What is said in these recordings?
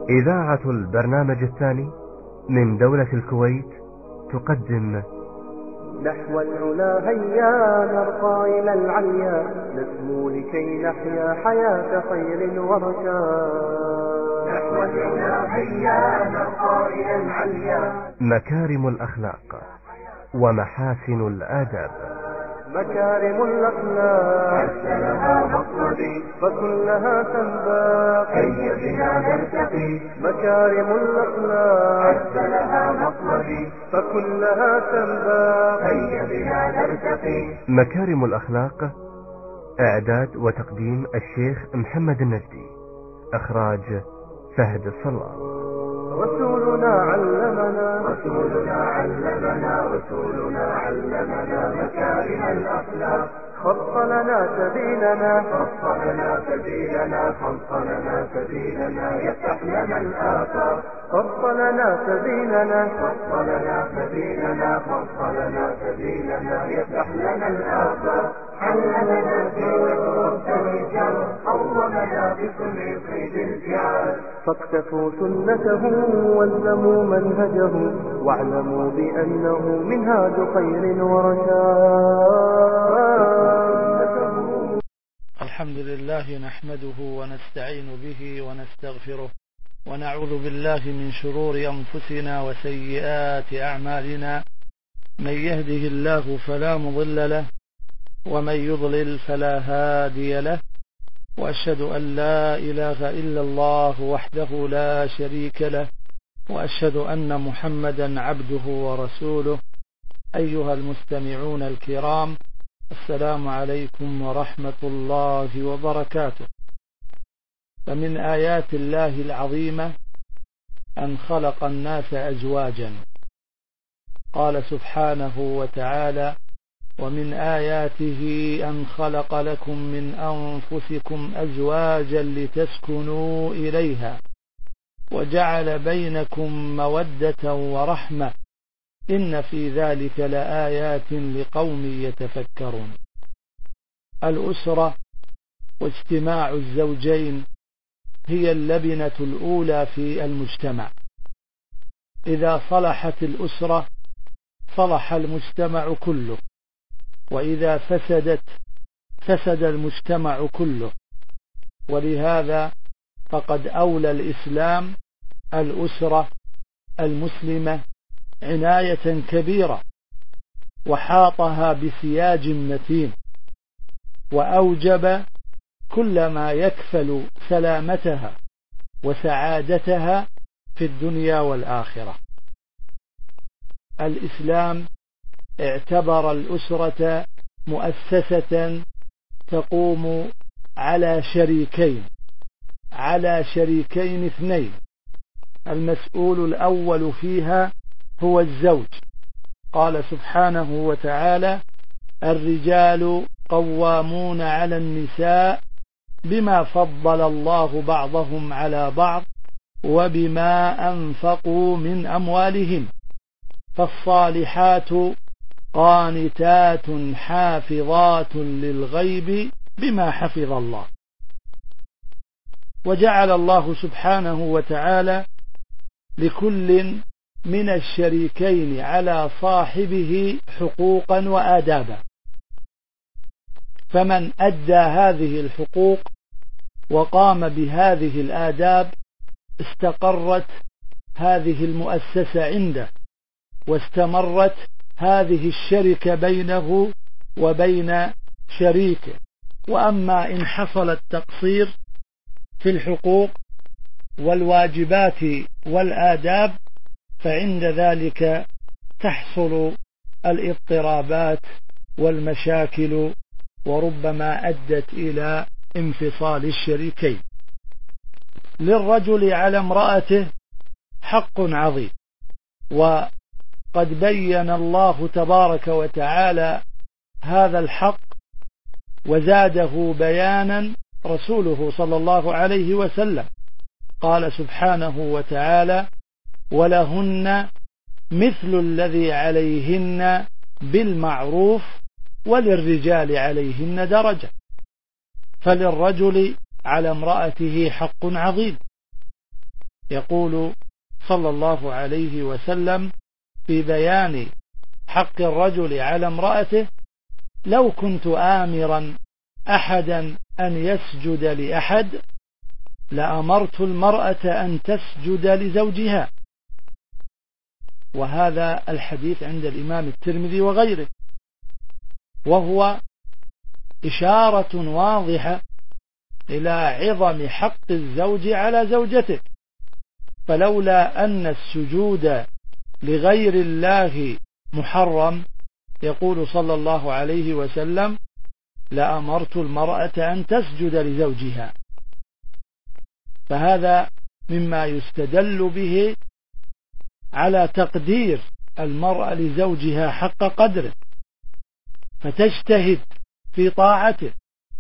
إذاعة البرنامج الثاني من دولة الكويت تقدم نحو العلا هيا نرقى إلى العليا نسمو لكي نحيا حياة خير ورشاد. نحو العلا هيا نرقى إلى العليا. مكارم الأخلاق ومحاسن الآداب. مكارم الأخلاق عز لها مطلبي فكلها تنباق هيا بنا نرتقي. مكارم الأخلاق عز لها مطلبي فكلها تنباق هيا بنا نرتقي. مكارم الأخلاق، إعداد وتقديم الشيخ محمد النجدي، إخراج فهد الصلاة. رسولنا علمنا مكارم الأخلاق. خط لنا سبيلنا يفتح لنا الآفاق. خط لنا سبيلنا يفتح لنا الآفاق. علمنا كيف الرجال قومنا بكل قيد الفعال. فاقتفوا سنته والزموا منهجه واعلموا بأنه منهاج خير ورشاد. الحمد لله نحمده ونستعين به ونستغفره ونعوذ بالله من شرور أنفسنا وسيئات أعمالنا. من يهده الله فلا مضل له ومن يضلل فلا هادي له. وأشهد أن لا إله إلا الله وحده لا شريك له وأشهد أن محمدا عبده ورسوله. أيها المستمعون الكرام، السلام عليكم ورحمة الله وبركاته. فمن آيات الله العظيمة أن خلق الناس أزواجا. قال سبحانه وتعالى: ومن آياته أن خلق لكم من أنفسكم أزواجا لتسكنوا إليها وجعل بينكم مودة ورحمة إن في ذلك لآيات لقوم يتفكرون. الأسرة واجتماع الزوجين هي اللبنة الأولى في المجتمع. إذا صلحت الأسرة صلح المجتمع كله، وإذا فسد المجتمع كله. ولهذا فقد أولى الإسلام الأسرة المسلمة عناية كبيرة، وحاطها بسياج متين، وأوجب كل ما يكفل سلامتها وسعادتها في الدنيا والآخرة. الإسلام اعتبر الأسرة مؤسسة تقوم على شريكين اثنين. المسؤول الأول فيها هو الزوج. قال سبحانه وتعالى: الرجال قوامون على النساء بما فضل الله بعضهم على بعض وبما أنفقوا من أموالهم فالصالحات قانتات حافظات للغيب بما حفظ الله. وجعل الله سبحانه وتعالى لكل من الشريكين على صاحبه حقوقا وآدابا، فمن أدى هذه الحقوق وقام بهذه الآداب استقرت هذه المؤسسة عنده، واستمرت هذه الشركة بينه وبين شريكه. وأما إن حصل التقصير في الحقوق والواجبات والآداب فعند ذلك تحصل الاضطرابات والمشاكل، وربما أدت إلى انفصال الشريكين. للرجل على امرأته حق عظيم، وقد بين الله تبارك وتعالى هذا الحق وزاده بيانا رسوله صلى الله عليه وسلم. قال سبحانه وتعالى: ولهن مثل الذي عليهن بالمعروف وللرجال عليهن درجة. فللرجل على امرأته حق عظيم، يقول صلى الله عليه وسلم في بيان حق الرجل على امرأته: لو كنت آمرا أحدا أن يسجد لأحد لأمرت المرأة أن تسجد لزوجها. وهذا الحديث عند الإمام الترمذي وغيره، وهو إشارة واضحة إلى عظم حق الزوج على زوجته. فلولا أن السجود لغير الله محرم، يقول صلى الله عليه وسلم: لأمرت المرأة أن تسجد لزوجها. فهذا مما يستدل به على تقدير المرأة لزوجها حق قدره، فتجتهد في طاعته،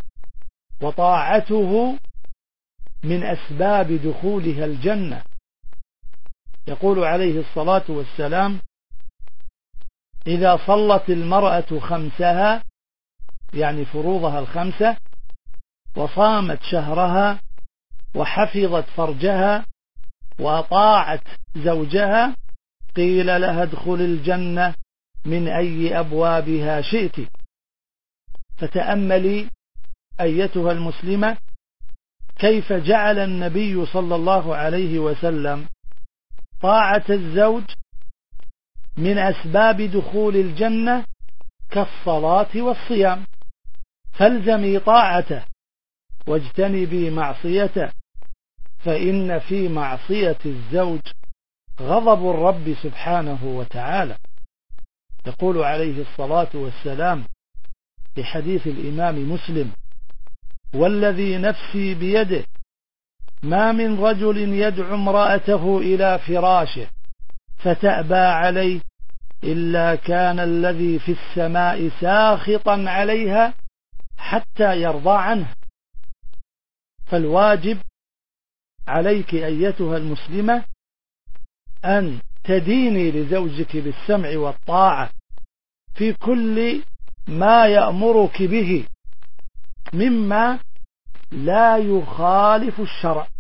وطاعته من أسباب دخولها الجنة. يقول عليه الصلاة والسلام: إذا صلت المرأة خمسها، يعني فروضها الخمسة، وصامت شهرها، وحفظت فرجها، وأطاعت زوجها، قيل لها ادخل الجنة من أي أبوابها شئت. فتأملي أيتها المسلمة كيف جعل النبي صلى الله عليه وسلم طاعة الزوج من أسباب دخول الجنة كالصلاة والصيام. فالزمي طاعته واجتنبي معصيته، فإن في معصية الزوج غضب الرب سبحانه وتعالى. يقول عليه الصلاة والسلام في حديث الإمام مسلم: والذي نفسي بيده ما من رجل يدعو امرأته إلى فراشه فتأبى عليه إلا كان الذي في السماء ساخطا عليها حتى يرضى عنه. فالواجب عليك أيتها المسلمة أن تديني لزوجك بالسمع والطاعة في كل ما يأمرك به مما لا يخالف الشرع.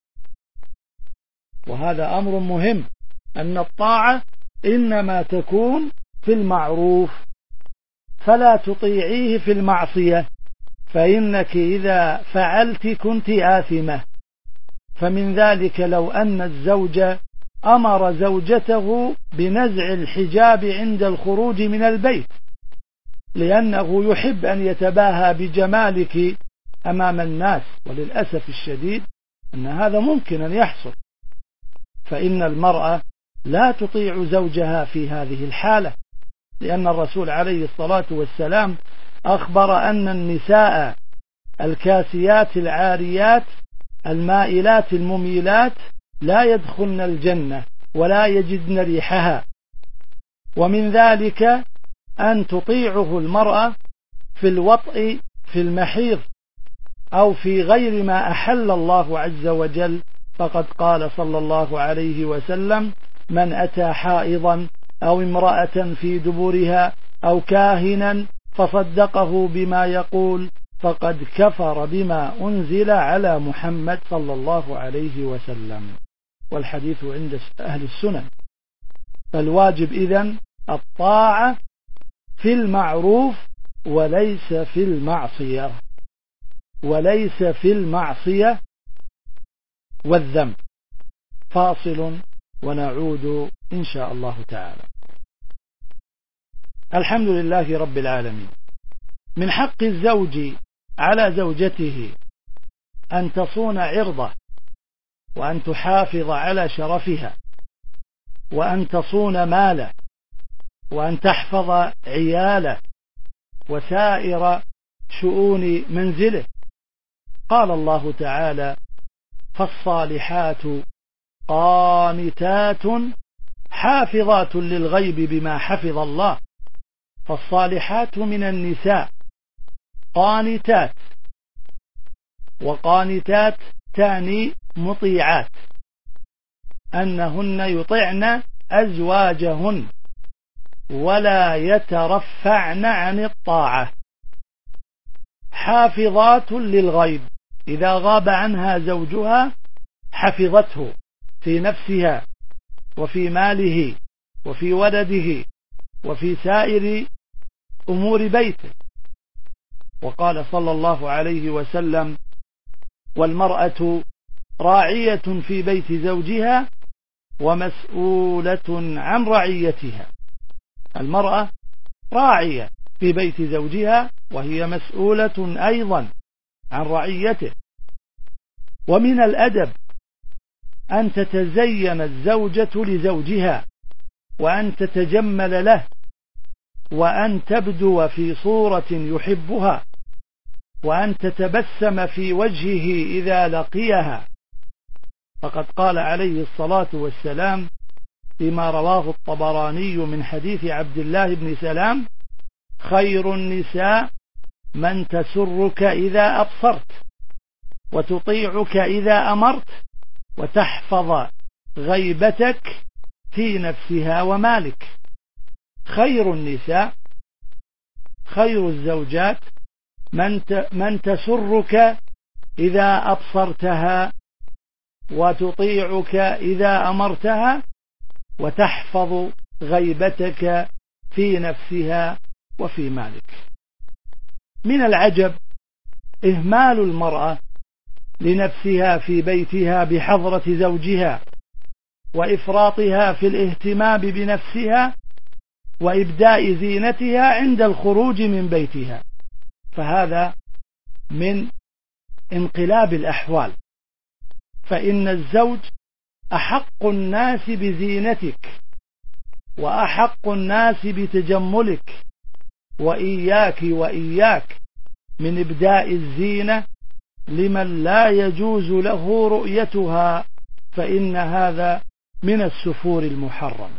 وهذا أمر مهم، أن الطاعة إنما تكون في المعروف، فلا تطيعيه في المعصية، فإنك إذا فعلت كنت آثمة. فمن ذلك لو أن الزوج أمر زوجته بنزع الحجاب عند الخروج من البيت لأنه يحب أن يتباهى بجمالك أمام الناس، وللأسف الشديد أن هذا ممكن أن يحصل، فإن المرأة لا تطيع زوجها في هذه الحالة، لأن الرسول عليه الصلاة والسلام أخبر أن النساء الكاسيات العاريات المائلات المميلات لا يدخلن الجنة ولا يجدن ريحها. ومن ذلك أن تطيعه المرأة في الوطء في المحيض أو في غير ما أحل الله عز وجل، فقد قال صلى الله عليه وسلم: من أتى حائضا أو امرأة في دبرها أو كاهنا فصدقه بما يقول فقد كفر بما أنزل على محمد صلى الله عليه وسلم. والحديث عند أهل السنن. فالواجب إذن الطاعة في المعروف وليس في المعصية، وليس في المعصية والذنب. فاصل ونعود إن شاء الله تعالى. الحمد لله رب العالمين. من حق الزوج على زوجته أن تصون عرضه، وأن تحافظ على شرفها، وأن تصون ماله، وأن تحفظ عياله وسائر شؤون منزله. قال الله تعالى: فالصالحات قانتات حافظات للغيب بما حفظ الله. فالصالحات من النساء قانتات، وقانتات تعني مطيعات، أنهن يطعن أزواجهن ولا يترفعن عن الطاعة. حافظات للغيب، إذا غاب عنها زوجها حفظته في نفسها وفي ماله وفي ولده وفي سائر أمور بيته. وقال صلى الله عليه وسلم: والمرأة راعية في بيت زوجها ومسؤولة عن رعيتها. المرأة راعية في بيت زوجها وهي مسؤولة أيضا عن رعيته. ومن الأدب أن تتزين الزوجة لزوجها وأن تتجمل له وأن تبدو في صورة يحبها وأن تتبسم في وجهه إذا لقيها. فقد قال عليه الصلاة والسلام فيما رواه الطبراني من حديث عبد الله بن سلام: خير النساء من تسرك إذا أبصرت وتطيعك إذا أمرت وتحفظ غيبتك في نفسها ومالك. خير النساء، خير الزوجات من تسرك إذا أبصرتها وتطيعك إذا أمرتها وتحفظ غيبتك في نفسها وفي مالك. من العجب إهمال المرأة لنفسها في بيتها بحضرة زوجها وإفراطها في الاهتمام بنفسها وإبداء زينتها عند الخروج من بيتها، فهذا من انقلاب الأحوال. فإن الزوج أحق الناس بزينتك وأحق الناس بتجملك، وإياك من إبداء الزينة لمن لا يجوز له رؤيتها، فإن هذا من السفور المحرم.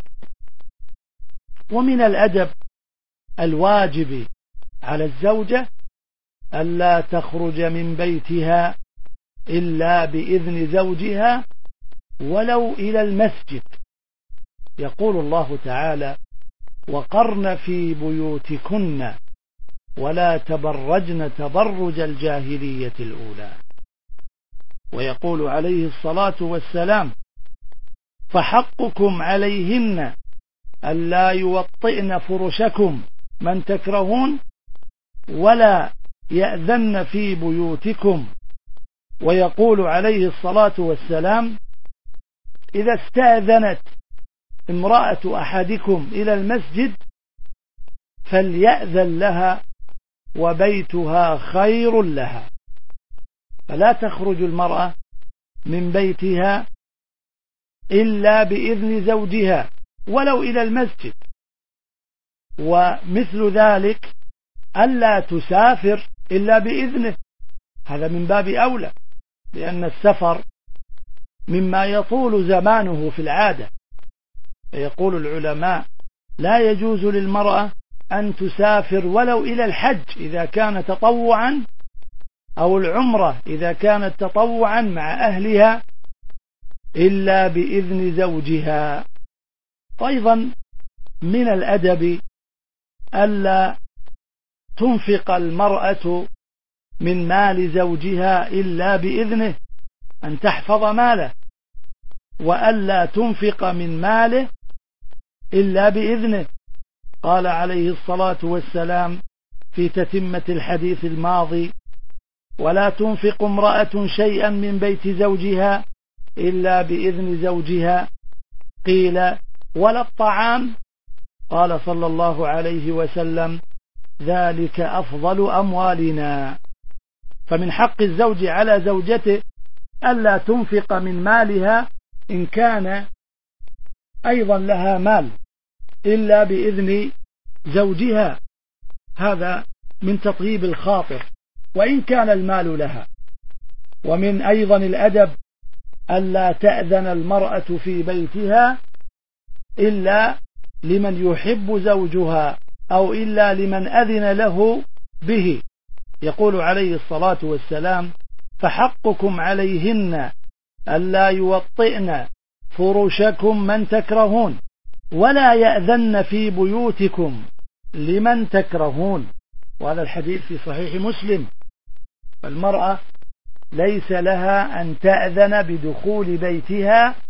ومن الأدب الواجب على الزوجة ألا تخرج من بيتها إلا بإذن زوجها ولو إلى المسجد. يقول الله تعالى: وقرن في بيوتكن ولا تبرجن تبرج الجاهلية الأولى. ويقول عليه الصلاة والسلام: فحقكم عليهن ألا يوطئن فرشكم من تكرهون ولا يأذن في بيوتكم. ويقول عليه الصلاة والسلام: إذا استأذنت امرأة أحدكم إلى المسجد فليأذن لها وبيتها خير لها. فلا تخرج المرأة من بيتها إلا بإذن زوجها ولو إلى المسجد. ومثل ذلك ألا تسافر إلا بإذنه، هذا من باب أولى، لأن السفر مما يطول زمانه في العادة. فيقول العلماء: لا يجوز للمرأة أن تسافر ولو إلى الحج إذا كان تطوعا، أو العمرة إذا كانت تطوعا مع أهلها، إلا بإذن زوجها. أيضا من الأدب ألا تنفق المرأة من مال زوجها إلا بإذنه، أن تحفظ ماله، وألا تنفق من ماله إلا بإذنه. قال عليه الصلاة والسلام في تتمة الحديث الماضي: ولا تنفق امرأة شيئا من بيت زوجها إلا بإذن زوجها. قيل: ولا الطعام؟ قال صلى الله عليه وسلم: ذلك أفضل أموالنا. فمن حق الزوج على زوجته ألا تنفق من مالها إن كان أيضا لها مال إلا بإذن زوجها، هذا من تطيب الخاطر وإن كان المال لها. ومن أيضا الأدب ألا تأذن المرأة في بيتها إلا لمن يحب زوجها أو إلا لمن أذن له به. يقول عليه الصلاة والسلام: فحقكم عليهن ألا يوطئن فرشكم من تكرهون ولا يأذن في بيوتكم لمن تكرهون. وهذا الحديث في صحيح مسلم. فالمرأة ليس لها أن تأذن بدخول بيتها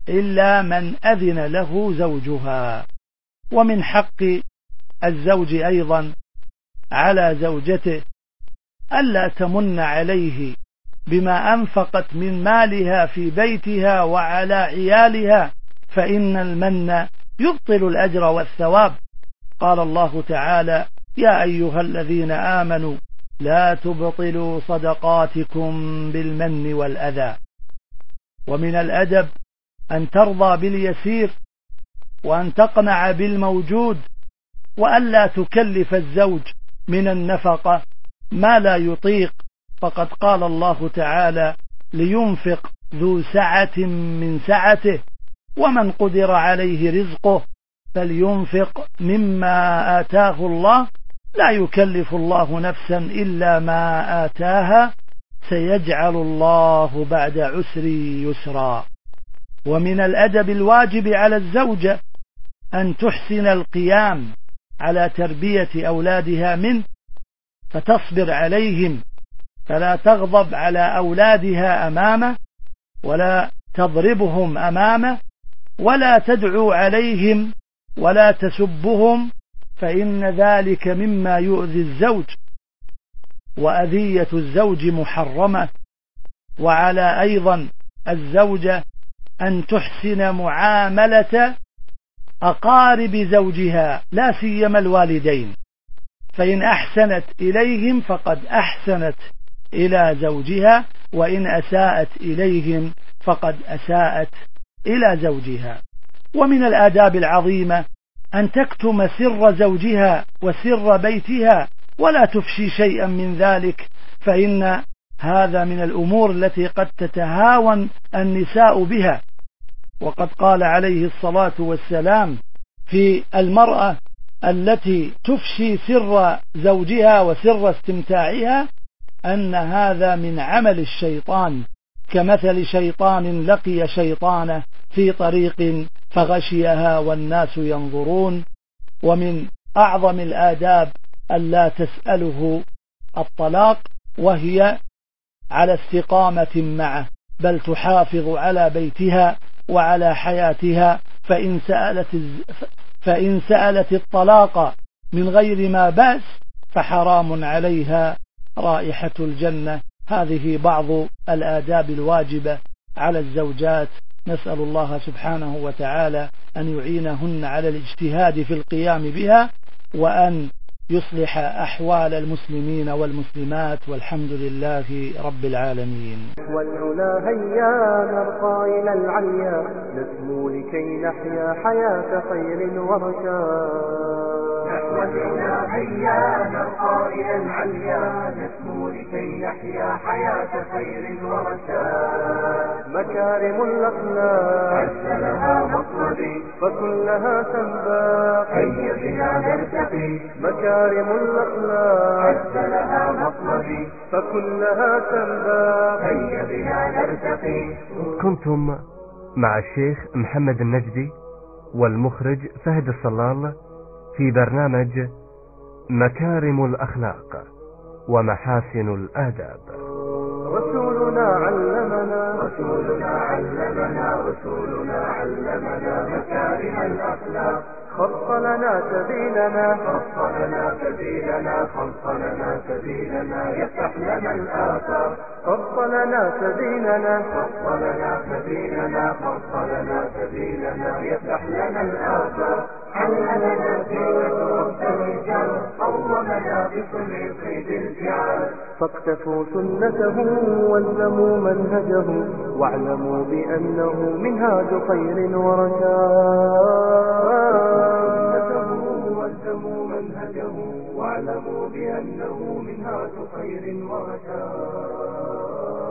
إلا من أذن له زوجها. ومن حق الزوج أيضا على زوجته ألا تمن عليه بما أنفقت من مالها في بيتها وعلى عيالها، فإن المن يبطل الأجر والثواب. قال الله تعالى: يا أيها الذين آمنوا لا تبطلوا صدقاتكم بالمن والأذى. ومن الأدب أن ترضى باليسير وأن تقنع بالموجود، وألا تكلف الزوج من النفقة ما لا يطيق، فقد قال الله تعالى: لينفق ذو سعة من سعته ومن قدر عليه رزقه فلينفق مما آتاه الله لا يكلف الله نفسا إلا ما آتاها سيجعل الله بعد عسر يسرا. ومن الأدب الواجب على الزوجة أن تحسن القيام على تربية أولادها منه، فتصبر عليهم، فلا تغضب على أولادها أمامه، ولا تضربهم أمامه، ولا تدعو عليهم، ولا تسبهم، فإن ذلك مما يؤذي الزوج، وأذية الزوج محرمة. وعلى أيضا الزوجة أن تحسن معاملة أقارب زوجها، لا سيما الوالدين، فإن أحسنت إليهم فقد أحسنت إلى زوجها، وإن أساءت إليهم فقد أساءت إلى زوجها. ومن الآداب العظيمة أن تكتم سر زوجها وسر بيتها ولا تفشي شيئا من ذلك، فإن هذا من الأمور التي قد تتهاون النساء بها. وقد قال عليه الصلاة والسلام في المرأة التي تفشي سر زوجها وسر استمتاعها أن هذا من عمل الشيطان، كمثل شيطان لقي شيطانه في طريق فغشيها والناس ينظرون. ومن أعظم الآداب ألا تسأله الطلاق وهي على استقامة معه، بل تحافظ على بيتها وعلى حياتها، فإن سألت الطلاق من غير ما بأس فحرام عليها رائحة الجنة. هذه بعض الآداب الواجبة على الزوجات، نسأل الله سبحانه وتعالى أن يعينهن على الاجتهاد في القيام بها، وأن يصلح أحوال المسلمين والمسلمات، والحمد لله رب العالمين. والعلا هيا نرقى إلى العليا، نسمو لكي نحيا حياة خير ورشاد. والعلا هيا نرقى إلى العليا، نسمو لكي نحيا حياة خير ورشاد. مكارم الأخلاق عز لها مطلبي، فكلها تنباق هيا بها نرتقي. مكارم الأخلاق عز لها مطلبي، فكلها تنباق هيا بها نرتقي. كنتم مع الشيخ محمد النجدي والمخرج فهد الصلال في برنامج مكارم الأخلاق ومحاسن الآداب. رسولنا علمنا، رسولنا علمنا، رسولنا علمنا مكارم الأخلاق. خط لنا سبيلنا، خط لنا سبيلنا، خط لنا سبيلنا، يفتح لنا الآفاق. خط لنا سبيلنا، خط لنا سبيلنا، خط لنا سبيلنا، يفتح لنا الآفاق. علمنا دينه رب الرجال، قومنا بصنع صيد الجعال. فاقتفوا سنته والزموا منهجه، واعلموا بأنه منهاج خير ورشاد. والزموا منهجه، واعلموا بأنه منهاج خير ورشاد.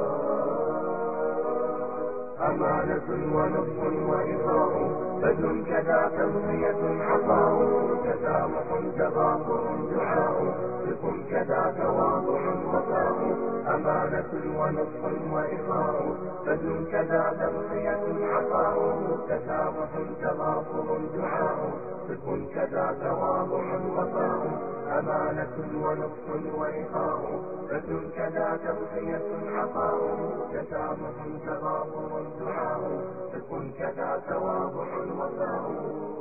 أمانة ونصح وإخاء، بذل كذا تضحية عطاء، تسامح تغافر دعاء، صدق كذا تواضع وفاء. أمانة ونصح وإخاء، بذل كذا تضحية عطاء، تسامح تغافر دعاء، صدق كذا تواضع وفاء. أمانة ونصح وإخاء، بذل كذا تضحية عطاء، تسامح تغافر دعاء، صدق كذا تواضع وفاء.